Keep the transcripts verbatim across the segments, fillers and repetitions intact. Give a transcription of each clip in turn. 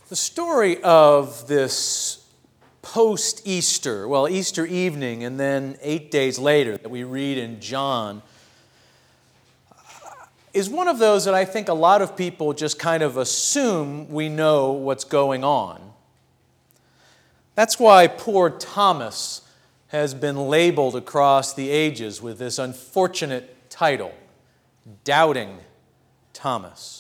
The story of this post-Easter, well, Easter evening and then eight days later that we read in John, is one of those that I think a lot of people just kind of assume we know what's going on. That's why poor Thomas has been labeled across the ages with this unfortunate title, Doubting Thomas.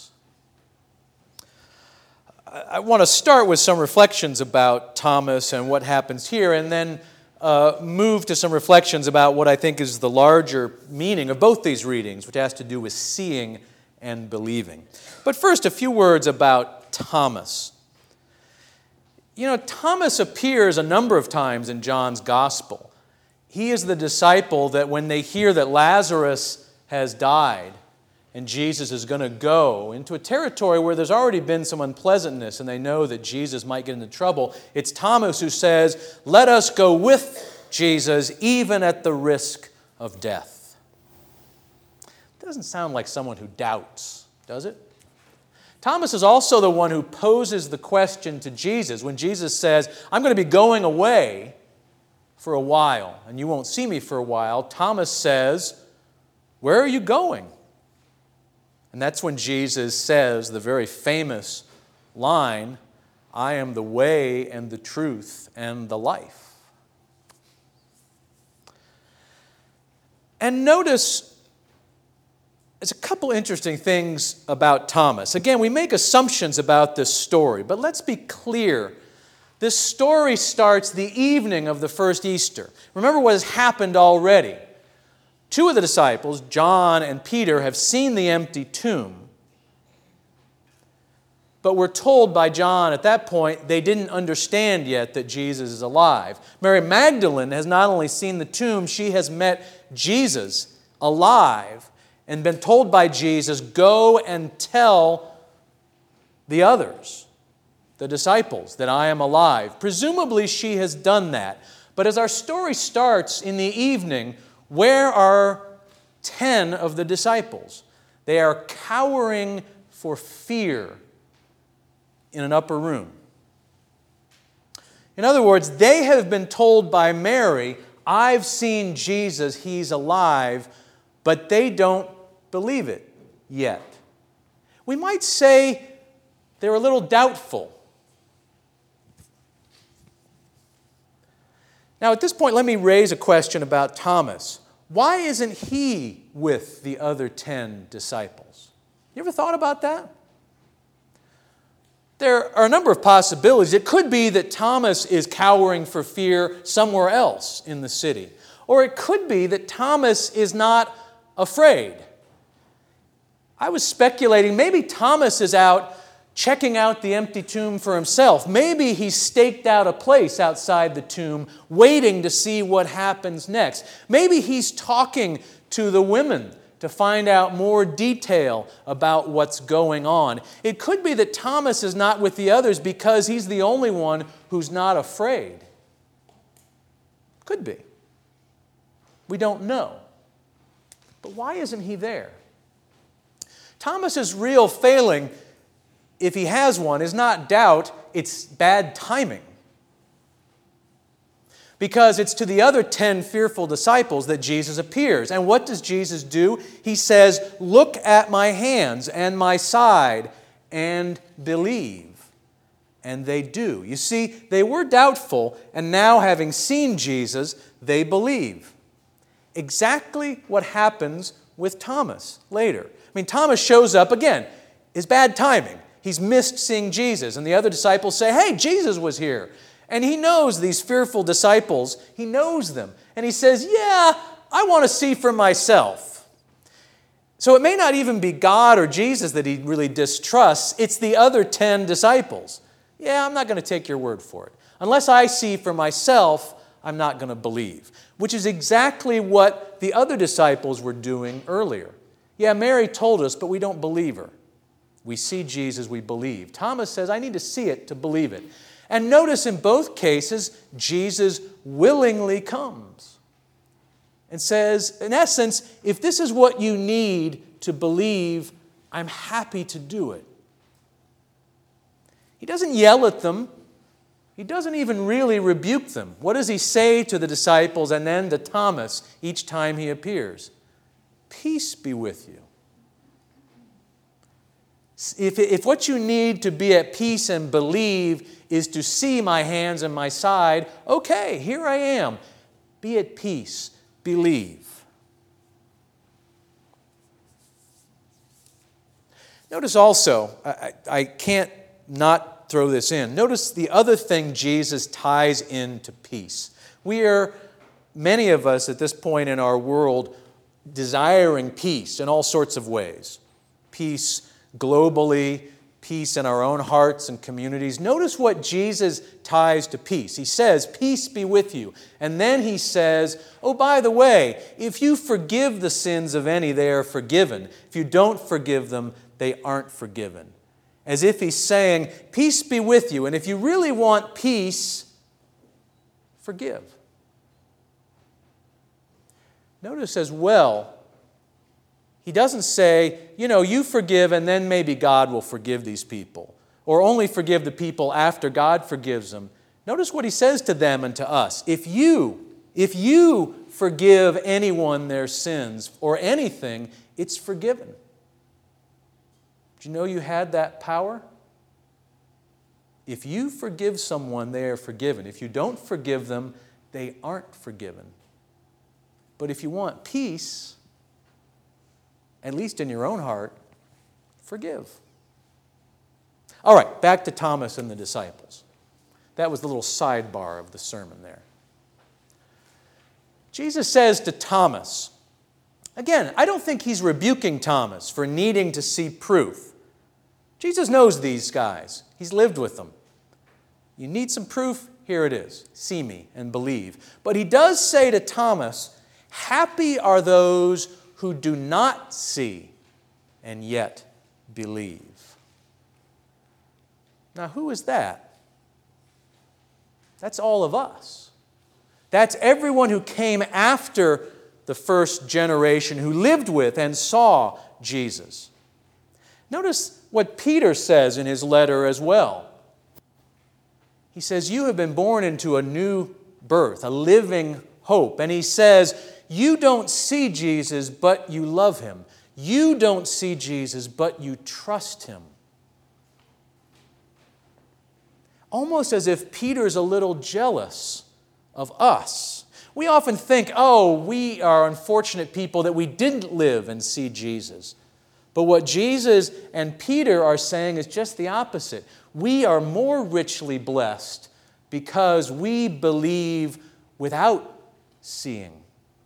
I want to start with some reflections about Thomas and what happens here, and then uh, move to some reflections about what I think is the larger meaning of both these readings, which has to do with seeing and believing. But first, a few words about Thomas. You know, Thomas appears a number of times in John's Gospel. He is the disciple that when they hear that Lazarus has died, and Jesus is going to go into a territory where there's already been some unpleasantness and they know that Jesus might get into trouble, it's Thomas who says, "Let us go with Jesus even at the risk of death." Doesn't sound like someone who doubts, does it? Thomas is also the one who poses the question to Jesus when Jesus says, "I'm going to be going away for a while and you won't see me for a while." Thomas says, "Where are you going?" And that's when Jesus says the very famous line, "I am the way and the truth and the life." And notice there's a couple interesting things about Thomas. Again, we make assumptions about this story, but let's be clear. This story starts the evening of the first Easter. Remember what has happened already. Two of the disciples, John and Peter, have seen the empty tomb. But we're told by John at that point they didn't understand yet that Jesus is alive. Mary Magdalene has not only seen the tomb, she has met Jesus alive and been told by Jesus, "Go and tell the others, the disciples, that I am alive." Presumably she has done that. But as our story starts in the evening, where are ten of the disciples? They are cowering for fear in an upper room. In other words, they have been told by Mary, "I've seen Jesus, He's alive," but they don't believe it yet. We might say they're a little doubtful. Now, at this point, let me raise a question about Thomas. Why isn't he with the other ten disciples? You ever thought about that? There are a number of possibilities. It could be that Thomas is cowering for fear somewhere else in the city. Or it could be that Thomas is not afraid. I was speculating maybe Thomas is out checking out the empty tomb for himself. Maybe he's staked out a place outside the tomb, waiting to see what happens next. Maybe he's talking to the women to find out more detail about what's going on. It could be that Thomas is not with the others because he's the only one who's not afraid. Could be. We don't know. But why isn't he there? Thomas's real failing, if he has one, is not doubt, it's bad timing. Because it's to the other ten fearful disciples that Jesus appears. And what does Jesus do? He says, "Look at my hands and my side and believe." And they do. You see, they were doubtful, and now having seen Jesus, they believe. Exactly what happens with Thomas later. I mean, Thomas shows up again. It's bad timing. He's missed seeing Jesus. And the other disciples say, "Hey, Jesus was here." And he knows these fearful disciples. He knows them. And he says, "Yeah, I want to see for myself." So it may not even be God or Jesus that he really distrusts. It's the other ten disciples. "Yeah, I'm not going to take your word for it. Unless I see for myself, I'm not going to believe." Which is exactly what the other disciples were doing earlier. "Yeah, Mary told us, but we don't believe her. We see Jesus, we believe." Thomas says, "I need to see it to believe it." And notice in both cases, Jesus willingly comes and says, in essence, if this is what you need to believe, I'm happy to do it. He doesn't yell at them. He doesn't even really rebuke them. What does he say to the disciples and then to Thomas each time he appears? Peace be with you. If, if what you need to be at peace and believe is to see my hands and my side, okay, here I am. Be at peace. Believe. Notice also, I, I can't not throw this in. Notice the other thing Jesus ties into peace. We are, many of us at this point in our world, desiring peace in all sorts of ways. Peace globally, peace in our own hearts and communities. Notice what Jesus ties to peace. He says, peace be with you. And then he says, oh, by the way, if you forgive the sins of any, they are forgiven. If you don't forgive them, they aren't forgiven. As if he's saying, peace be with you. And if you really want peace, forgive. Notice as well, he doesn't say, you know, you forgive and then maybe God will forgive these people. Or only forgive the people after God forgives them. Notice what he says to them and to us. If you, if you forgive anyone their sins or anything, it's forgiven. Do you know you had that power? If you forgive someone, they are forgiven. If you don't forgive them, they aren't forgiven. But if you want peace, at least in your own heart, forgive. All right, back to Thomas and the disciples. That was the little sidebar of the sermon there. Jesus says to Thomas, again, I don't think he's rebuking Thomas for needing to see proof. Jesus knows these guys. He's lived with them. You need some proof? Here it is. See me and believe. But he does say to Thomas, happy are those who do not see and yet believe. Now, who is that? That's all of us. That's everyone who came after the first generation who lived with and saw Jesus. Notice what Peter says in his letter as well. He says, you have been born into a new birth, a living hope. And he says, you don't see Jesus, but you love him. You don't see Jesus, but you trust him. Almost as if Peter's a little jealous of us. We often think, oh, we are unfortunate people that we didn't live and see Jesus. But what Jesus and Peter are saying is just the opposite. We are more richly blessed because we believe without seeing,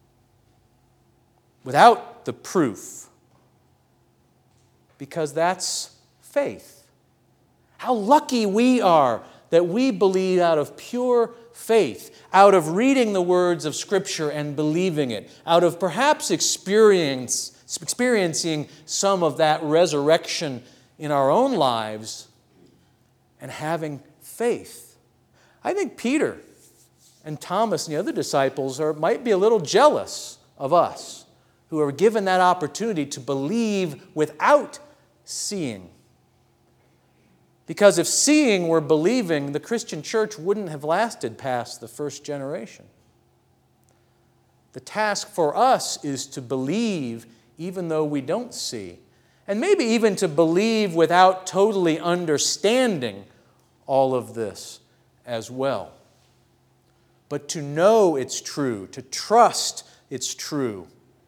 without the proof, because that's faith. How lucky we are that we believe out of pure faith, out of reading the words of Scripture and believing it, out of perhaps experience, experiencing some of that resurrection in our own lives and having faith. I think Peter and Thomas and the other disciples are, might be a little jealous of us who are given that opportunity to believe without seeing. Because if seeing were believing, the Christian church wouldn't have lasted past the first generation. The task for us is to believe even though we don't see. And maybe even to believe without totally understanding all of this as well. But to know it's true, to trust it's true.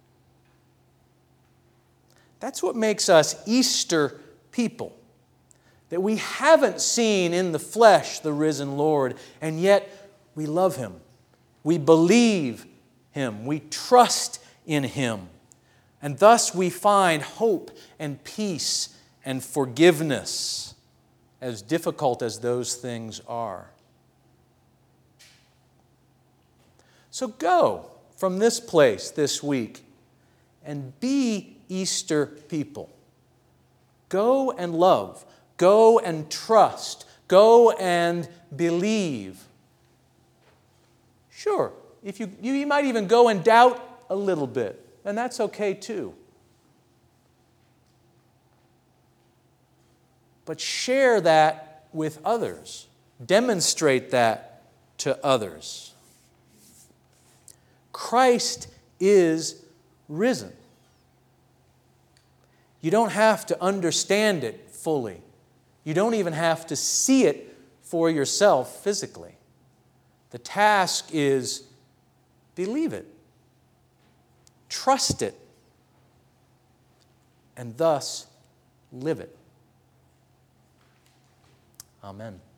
That's what makes us Easter people. That we haven't seen in the flesh the risen Lord, and yet we love Him. We believe Him. We trust in Him. And thus we find hope and peace and forgiveness, as difficult as those things are. So go from this place this week and be Easter people. Go and love. Go and trust. Go and believe. Sure, if you, you might even go and doubt a little bit, and that's okay too. But share that with others. Demonstrate that to others. Christ is risen. You don't have to understand it fully. You don't even have to see it for yourself physically. The task is believe it, trust it, and thus live it. Amen.